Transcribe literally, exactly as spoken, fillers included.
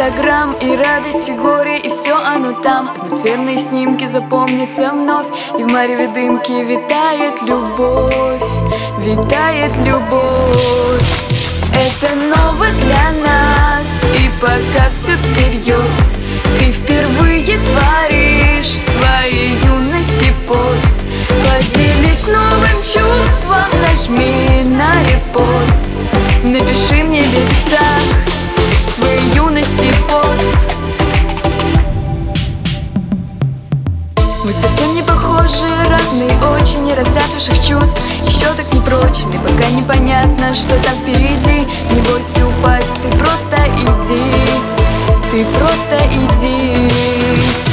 инстаграм, и радость, и горе, и все оно там. Атмосферные снимки запомнятся вновь, и в мареве дымки витает любовь, витает любовь. Это ново для нас, и пока все всерьез. Ты впервые творишь своей юности пост. Поделись новым чувством, нажми на репост. Напиши мне в небесах своей юности пост. Мы совсем не похожи, разные очень, разряд ваших чувств еще так непрочный, пока непонятно, что там впереди. Не бойся упасть, ты просто иди, ты просто иди.